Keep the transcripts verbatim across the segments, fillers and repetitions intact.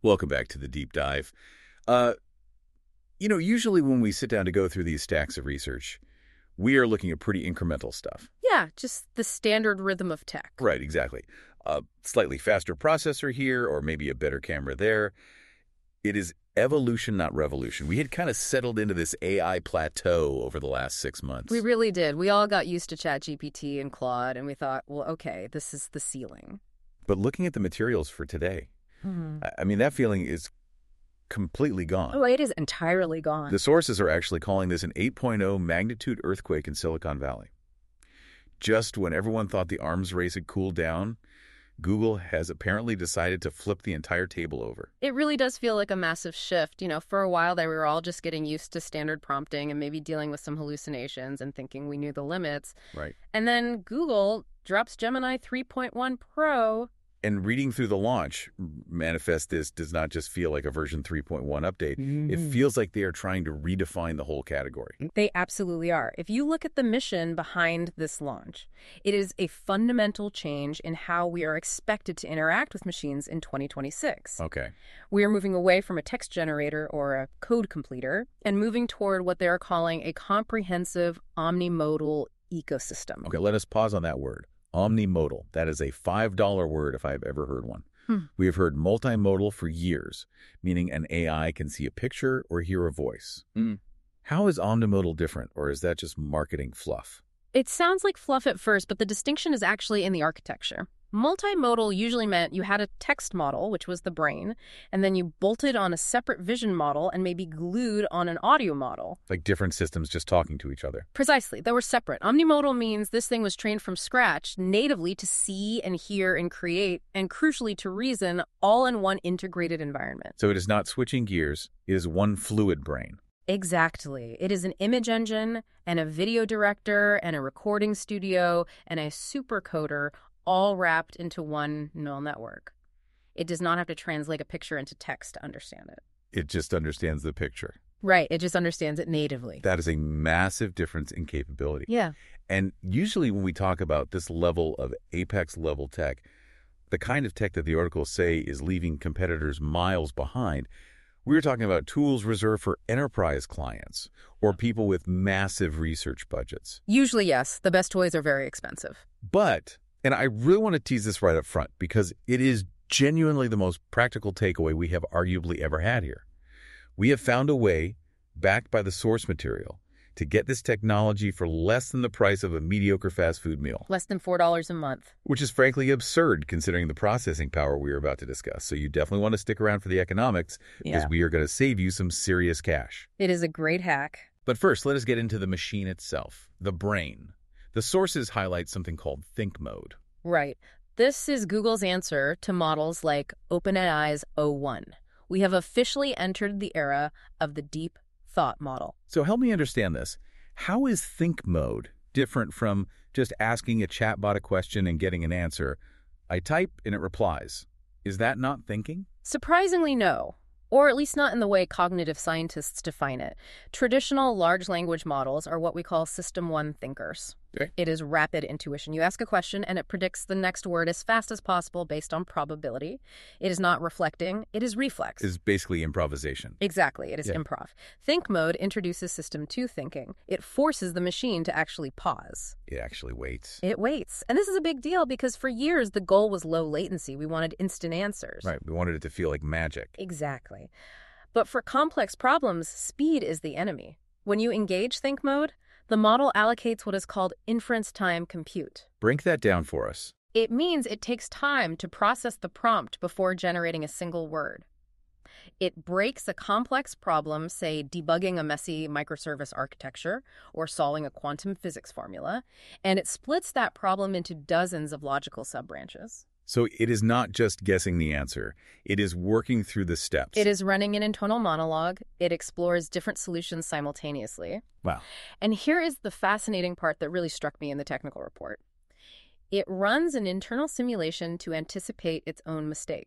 Welcome back to the deep dive. Uh, you know, usually when we sit down to go through these stacks of research, we are looking at pretty incremental stuff. Yeah, just the standard rhythm of tech. Right, exactly. A slightly faster processor here, or maybe a better camera there. It is evolution, not revolution. We had kind of settled into this A I plateau over the last six months. We really did. We all got used to ChatGPT and Claude, and we thought, well, okay, this is the ceiling. But looking at the materials for today, Mm-hmm. I mean, that feeling is completely gone. Oh, it is entirely gone. The sources are actually calling this an eight point oh magnitude earthquake in Silicon Valley. Just when everyone thought the arms race had cooled down, Google has apparently decided to flip the entire table over. It really does feel like a massive shift. You know, for a while there, we were all just getting used to standard prompting and maybe dealing with some hallucinations and thinking we knew the limits. Right. And then Google drops Gemini three point one Pro. And reading through the launch manifest, this does not just feel like a version three point one update. Mm-hmm. It feels like they are trying to redefine the whole category. They absolutely are. If you look at the mission behind this launch, it is a fundamental change in how we are expected to interact with machines in twenty twenty-six. Okay. We are moving away from a text generator or a code completer and moving toward what they are calling a comprehensive omnimodal ecosystem. Okay, let us pause on that word. Omnimodal. That is a five dollar word if I've ever heard one. Hmm. We have heard multimodal for years, meaning an A I can see a picture or hear a voice. Mm. How is omnimodal different, or is that just marketing fluff? It sounds like fluff at first, but the distinction is actually in the architecture. Multimodal usually meant you had a text model, which was the brain, and then you bolted on a separate vision model and maybe glued on an audio model. Like different systems just talking to each other. Precisely. They were separate. Omnimodal means this thing was trained from scratch natively to see and hear and create, and crucially to reason, all in one integrated environment. So it is not switching gears. It is one fluid brain. Exactly. It is an image engine and a video director and a recording studio and a supercoder all wrapped into one neural network. It does not have to translate a picture into text to understand it. It just understands the picture. Right. It just understands it natively. That is a massive difference in capability. Yeah. And usually when we talk about this level of apex level tech, the kind of tech that the articles say is leaving competitors miles behind, we're talking about tools reserved for enterprise clients or people with massive research budgets. Usually, yes. The best toys are very expensive. But, and I really want to tease this right up front because it is genuinely the most practical takeaway we have arguably ever had here. We have found a way, backed by the source material, to get this technology for less than the price of a mediocre fast food meal. Less than four dollars a month. Which is frankly absurd considering the processing power we are about to discuss. So you definitely want to stick around for the economics because Yeah. we are going to save you some serious cash. It is a great hack. But first, let us get into the machine itself, the brain. The sources highlight something called think mode. Right. This is Google's answer to models like OpenAI's O one. We have officially entered the era of the deep thought model. So help me understand this. How is think mode different from just asking a chatbot a question and getting an answer? I type and it replies. Is that not thinking? Surprisingly, no. Or at least not in the way cognitive scientists define it. Traditional large language models are what we call System one thinkers. Okay. It is rapid intuition. You ask a question and it predicts the next word as fast as possible based on probability. It is not reflecting. It is reflex. Is basically improvisation. Exactly. It is Yeah. improv. Think mode introduces System two thinking. It forces the machine to actually pause. It actually waits. It waits. And this is a big deal because for years the goal was low latency. We wanted instant answers. Right. We wanted it to feel like magic. Exactly. But for complex problems, speed is the enemy. When you engage think mode, the model allocates what is called inference time compute. Break that down for us. It means it takes time to process the prompt before generating a single word. It breaks a complex problem, say debugging a messy microservice architecture or solving a quantum physics formula, and it splits that problem into dozens of logical subbranches. So it is not just guessing the answer. It is working through the steps. It is running an internal monologue. It explores different solutions simultaneously. Wow. And here is the fascinating part that really struck me in the technical report. It runs an internal simulation to anticipate its own mistakes.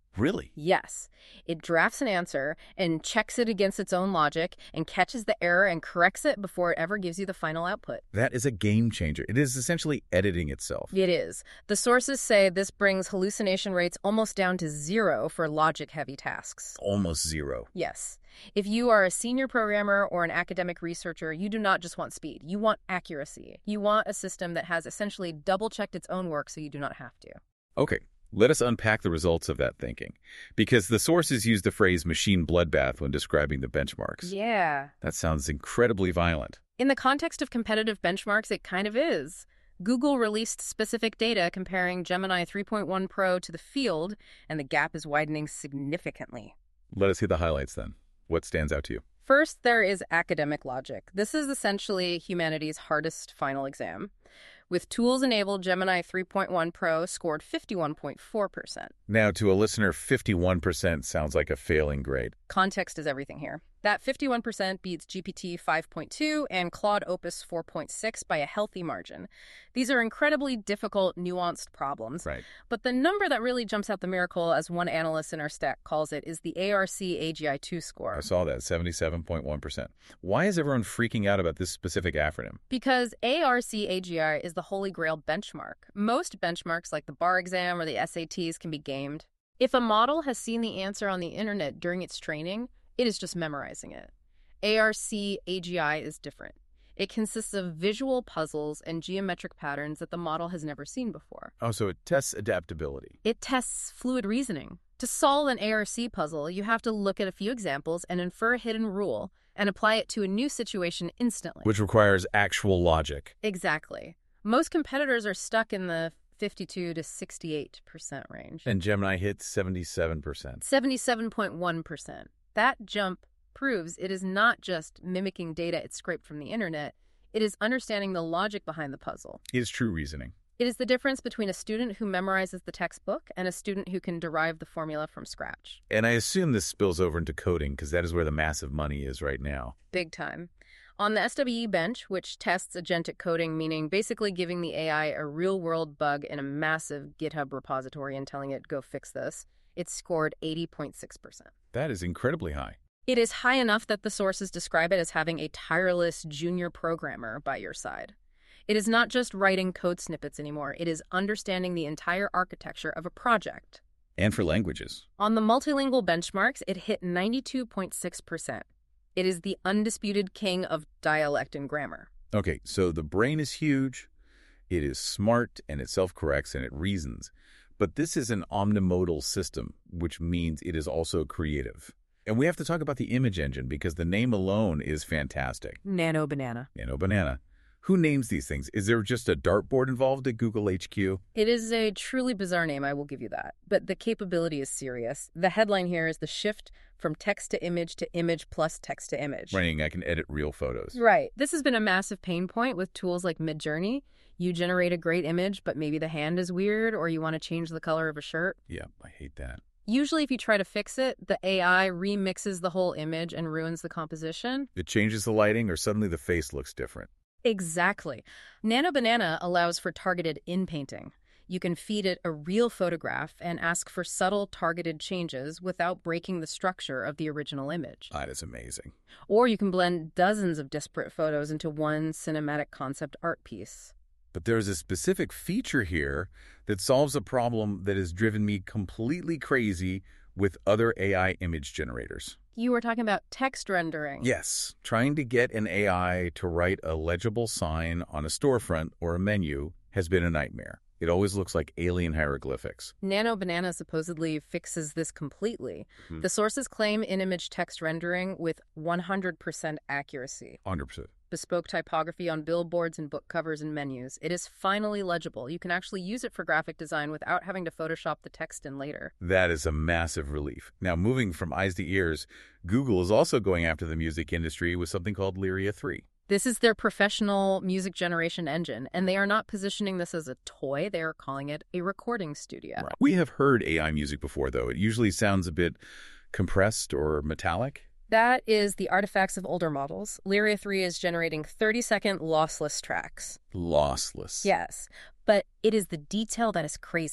Really? Yes. It drafts an answer and checks it against its own logic and catches the error and corrects it before it ever gives you the final output. That is a game changer. It is essentially editing itself. It is. The sources say this brings hallucination rates almost down to zero for logic-heavy tasks. Almost zero. Yes. If you are a senior programmer or an academic researcher, you do not just want speed. You want accuracy. You want a system that has essentially double-checked its own work so you do not have to. Okay. Let us unpack the results of that thinking, because the sources use the phrase machine bloodbath when describing the benchmarks. Yeah. That sounds incredibly violent. In the context of competitive benchmarks, it kind of is. Google released specific data comparing Gemini three point one Pro to the field, and the gap is widening significantly. Let us hear the highlights then. What stands out to you? First, there is academic logic. This is essentially humanity's hardest final exam. With tools enabled, Gemini three point one Pro scored fifty-one point four percent. Now, to a listener, fifty-one percent sounds like a failing grade. Context is everything here. That fifty-one percent beats G P T five point two and Claude Opus four point six by a healthy margin. These are incredibly difficult, nuanced problems. Right. But the number that really jumps out the miracle, as one analyst in our stack calls it, is the A R C A G I two score. I saw that, seventy-seven point one percent. Why is everyone freaking out about this specific acronym? Because A R C A G I is the holy grail benchmark. Most benchmarks, like the bar exam or the S A Ts, can be gamed. If a model has seen the answer on the internet during its training, it is just memorizing it. A R C A G I is different. It consists of visual puzzles and geometric patterns that the model has never seen before. Oh, so it tests adaptability. It tests fluid reasoning. To solve an A R C puzzle, you have to look at a few examples and infer a hidden rule and apply it to a new situation instantly. Which requires actual logic. Exactly. Most competitors are stuck in the fifty-two to sixty-eight percent range. And Gemini hits seventy-seven percent. seventy-seven point one percent. That jump proves it is not just mimicking data it scraped from the internet, it is understanding the logic behind the puzzle. It is true reasoning. It is the difference between a student who memorizes the textbook and a student who can derive the formula from scratch. And I assume this spills over into coding, because that is where the massive money is right now. Big time. On the S W E bench, which tests agentic coding, meaning basically giving the A I a real-world bug in a massive GitHub repository and telling it, go fix this, it scored eighty point six percent. That is incredibly high. It is high enough that the sources describe it as having a tireless junior programmer by your side. It is not just writing code snippets anymore. It is understanding the entire architecture of a project. And for languages. On the multilingual benchmarks, it hit ninety-two point six percent. It is the undisputed king of dialect and grammar. Okay, so the brain is huge, it is smart, and it self-corrects, and it reasons. But this is an omnimodal system, which means it is also creative. And we have to talk about the image engine, because the name alone is fantastic. Nano Banana. Nano Banana. Who names these things? Is there just a dartboard involved at Google H Q? It is a truly bizarre name, I will give you that. But the capability is serious. The headline here is the shift from text to image to image plus text to image. Meaning I can edit real photos. Right. This has been a massive pain point with tools like Midjourney. You generate a great image, but maybe the hand is weird, or you want to change the color of a shirt. Yeah, I hate that. Usually if you try to fix it, the A I remixes the whole image and ruins the composition. It changes the lighting, or suddenly the face looks different. Exactly. Nano Banana allows for targeted in-painting. You can feed it a real photograph and ask for subtle targeted changes without breaking the structure of the original image. That is amazing. Or you can blend dozens of disparate photos into one cinematic concept art piece. But there's a specific feature here that solves a problem that has driven me completely crazy with other A I image generators. You were talking about text rendering. Yes. Trying to get an A I to write a legible sign on a storefront or a menu has been a nightmare. It always looks like alien hieroglyphics. Nano Banana supposedly fixes this completely. Hmm. The sources claim in-image text rendering with one hundred percent accuracy. one hundred percent. Bespoke typography on billboards and book covers and menus. It is finally legible. You can actually use it for graphic design without having to Photoshop the text in later. That is a massive relief. Now, moving from eyes to ears, Google is also going after the music industry with something called Lyria three. This is their professional music generation engine, and they are not positioning this as a toy. They are calling it a recording studio. Right. We have heard A I music before, though. It usually sounds a bit compressed or metallic. That is the artifacts of older models. Lyria three is generating thirty-second lossless tracks. Lossless. Yes, but it is the detail that is crazy.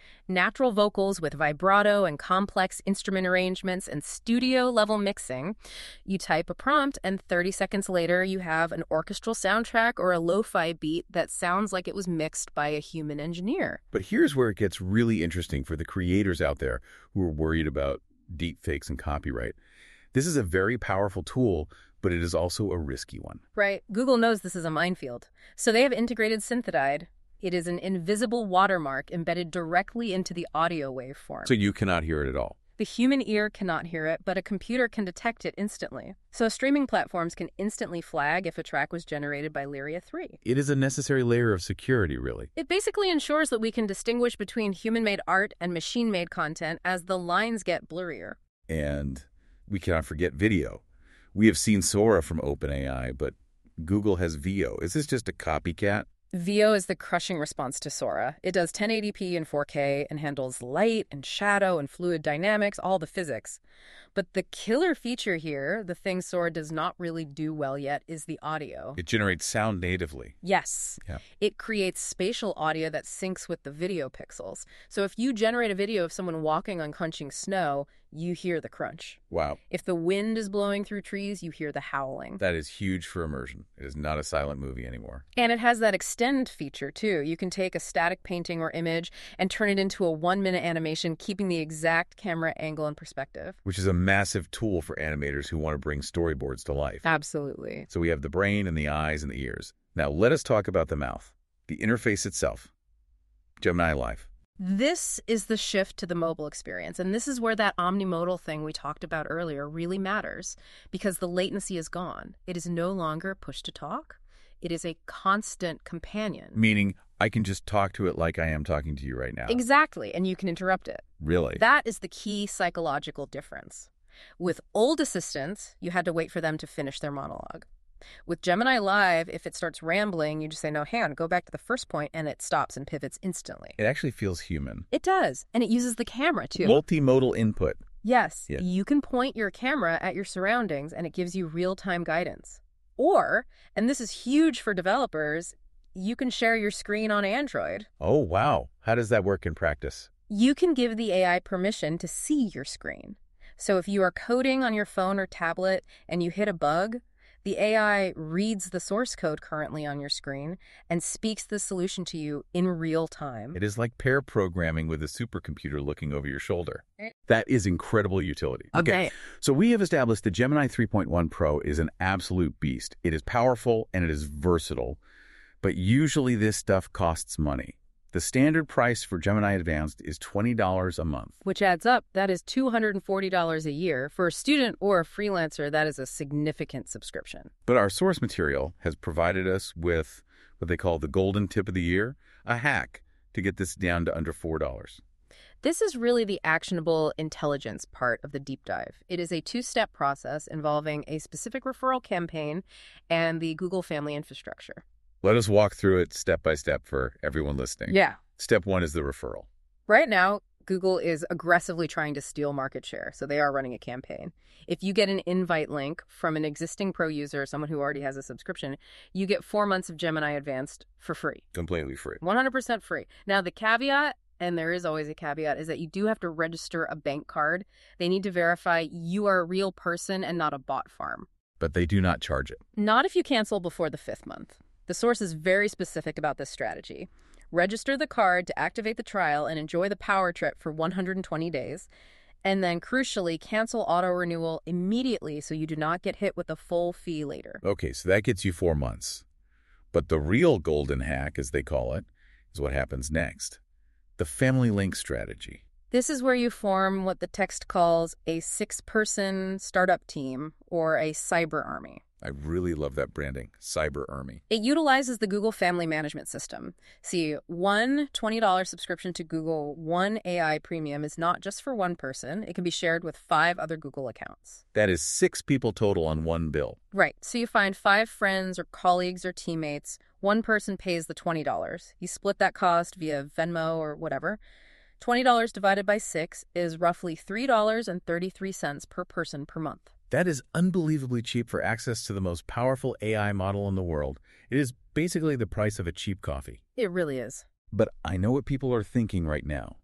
Natural vocals with vibrato and complex instrument arrangements and studio-level mixing. You type a prompt, and thirty seconds later, you have an orchestral soundtrack or a lo-fi beat that sounds like it was mixed by a human engineer. But here's where it gets really interesting for the creators out there who are worried about deepfakes and copyright. This is a very powerful tool, but it is also a risky one. Right. Google knows this is a minefield. So they have integrated Synthedide. It is an invisible watermark embedded directly into the audio waveform. So you cannot hear it at all. The human ear cannot hear it, but a computer can detect it instantly. So streaming platforms can instantly flag if a track was generated by Lyria three. It is a necessary layer of security, really. It basically ensures that we can distinguish between human-made art and machine-made content as the lines get blurrier. And we cannot forget video. We have seen Sora from OpenAI, but Google has Veo. Is this just a copycat? Veo is the crushing response to Sora. It does ten eighty p and four K and handles light and shadow and fluid dynamics, all the physics. But the killer feature here, the thing Sora does not really do well yet, is the audio. It generates sound natively. Yes. Yeah. It creates spatial audio that syncs with the video pixels. So if you generate a video of someone walking on crunching snow, you hear the crunch. Wow. If the wind is blowing through trees, you hear the howling. That is huge for immersion. It is not a silent movie anymore. And it has that extend feature, too. You can take a static painting or image and turn it into a one-minute animation, keeping the exact camera angle and perspective. Which is a massive tool for animators who want to bring storyboards to life. Absolutely. So we have the brain and the eyes and the ears. Now let us talk about the mouth, the interface itself. Gemini Live. This is the shift to the mobile experience, and this is where that omnimodal thing we talked about earlier really matters, because the latency is gone. It is no longer push-to-talk. It is a constant companion. Meaning I can just talk to it like I am talking to you right now. Exactly, and you can interrupt it. Really? That is the key psychological difference. With old assistants, you had to wait for them to finish their monologue. With Gemini Live, if it starts rambling, you just say, no, hang on, go back to the first point, and it stops and pivots instantly. It actually feels human. It does, and it uses the camera, too. Multimodal input. Yes, Yeah. You can point your camera at your surroundings, and it gives you real-time guidance. Or, and this is huge for developers, you can share your screen on Android. Oh, wow. How does that work in practice? You can give the A I permission to see your screen. So if you are coding on your phone or tablet and you hit a bug, the A I reads the source code currently on your screen and speaks the solution to you in real time. It is like pair programming with a supercomputer looking over your shoulder. That is incredible utility. Okay. So we have established the Gemini three point one Pro is an absolute beast. It is powerful and it is versatile, but usually this stuff costs money. The standard price for Gemini Advanced is twenty dollars a month. Which adds up, that is two hundred forty dollars a year. For a student or a freelancer, that is a significant subscription. But our source material has provided us with what they call the golden tip of the year, a hack to get this down to under four dollars. This is really the actionable intelligence part of the deep dive. It is a two-step process involving a specific referral campaign and the Google Family infrastructure. Let us walk through it step by step for everyone listening. Yeah. Step one is the referral. Right now, Google is aggressively trying to steal market share, so they are running a campaign. If you get an invite link from an existing pro user, someone who already has a subscription, you get four months of Gemini Advanced for free. Completely free. one hundred percent free. Now, the caveat, and there is always a caveat, is that you do have to register a bank card. They need to verify you are a real person and not a bot farm. But they do not charge it. Not if you cancel before the fifth month. The source is very specific about this strategy. Register the card to activate the trial and enjoy the power trip for one hundred twenty days. And then, crucially, cancel auto-renewal immediately so you do not get hit with a full fee later. Okay, so that gets you four months. But the real golden hack, as they call it, is what happens next. The Family Link strategy. This is where you form what the text calls a six-person startup team or a cyber army. I really love that branding, Cyber Army. It utilizes the Google Family Management System. See, one twenty dollars subscription to Google One A I Premium is not just for one person. It can be shared with five other Google accounts. That is six people total on one bill. Right. So you find five friends or colleagues or teammates. One person pays the twenty dollars. You split that cost via Venmo or whatever. twenty dollars divided by six is roughly three dollars and thirty-three cents per person per month. That is unbelievably cheap for access to the most powerful A I model in the world. It is basically the price of a cheap coffee. It really is. But I know what people are thinking right now.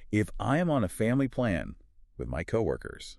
If I am on a family plan with my coworkers,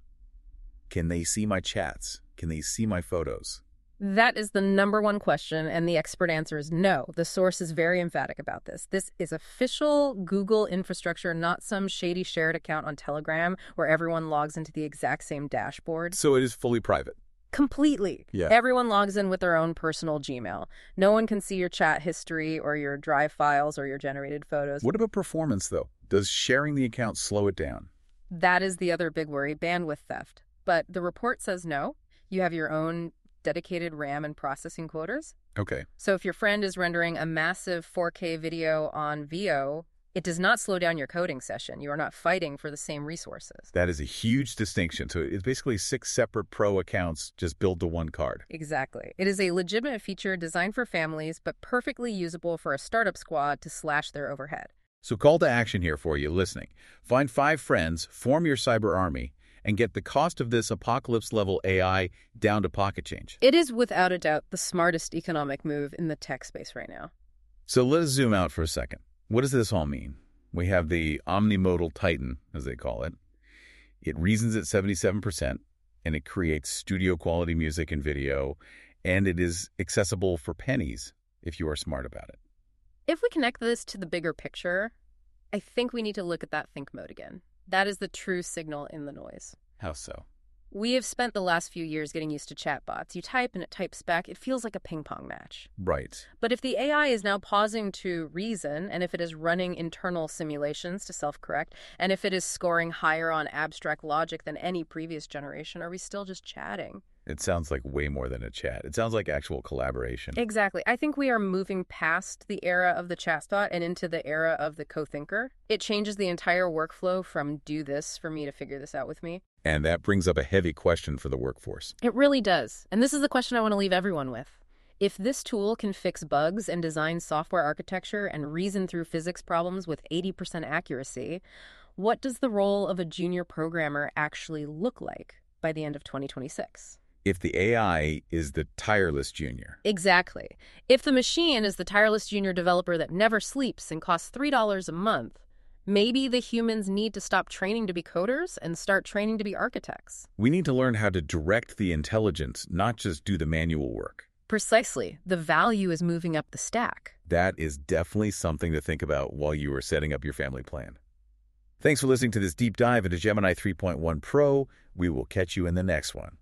can they see my chats? Can they see my photos? That is the number one question, and the expert answer is no. The source is very emphatic about this. This is official Google infrastructure, not some shady shared account on Telegram where everyone logs into the exact same dashboard. So it is fully private. Completely. Yeah. Everyone logs in with their own personal Gmail. No one can see your chat history or your Drive files or your generated photos. What about performance, though? Does sharing the account slow it down? That is the other big worry, bandwidth theft. But the report says no. You have your own dedicated RAM and processing quotas. Okay. So if your friend is rendering a massive four K video on Veo, it does not slow down your coding session. You are not fighting for the same resources. That is a huge distinction. So it's basically six separate pro accounts just built to one card. Exactly. It is a legitimate feature designed for families, but perfectly usable for a startup squad to slash their overhead. So call to action here for you listening. Find five friends, form your cyber army, and get the cost of this apocalypse-level A I down to pocket change. It is without a doubt the smartest economic move in the tech space right now. So let us zoom out for a second. What does this all mean? We have the omnimodal Titan, as they call it. It reasons at seventy-seven percent, and it creates studio-quality music and video, and it is accessible for pennies if you are smart about it. If we connect this to the bigger picture, I think we need to look at that think mode again. That is the true signal in the noise. How so? We have spent the last few years getting used to chatbots. You type and it types back. It feels like a ping pong match. Right. But if the A I is now pausing to reason, and if it is running internal simulations to self-correct, and if it is scoring higher on abstract logic than any previous generation, are we still just chatting? It sounds like way more than a chat. It sounds like actual collaboration. Exactly. I think we are moving past the era of the chatbot and into the era of the co-thinker. It changes the entire workflow from do this for me to figure this out with me. And that brings up a heavy question for the workforce. It really does. And this is the question I want to leave everyone with. If this tool can fix bugs and design software architecture and reason through physics problems with eighty percent accuracy, what does the role of a junior programmer actually look like by the end of twenty twenty-six? If the A I is the tireless junior. Exactly. If the machine is the tireless junior developer that never sleeps and costs three dollars a month, maybe the humans need to stop training to be coders and start training to be architects. We need to learn how to direct the intelligence, not just do the manual work. Precisely. The value is moving up the stack. That is definitely something to think about while you are setting up your family plan. Thanks for listening to this deep dive into Gemini three point one Pro. We will catch you in the next one.